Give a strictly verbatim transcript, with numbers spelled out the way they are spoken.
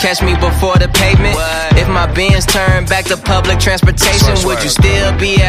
catch me before the pavement. If my Benz turned back to public transportation, would you still be at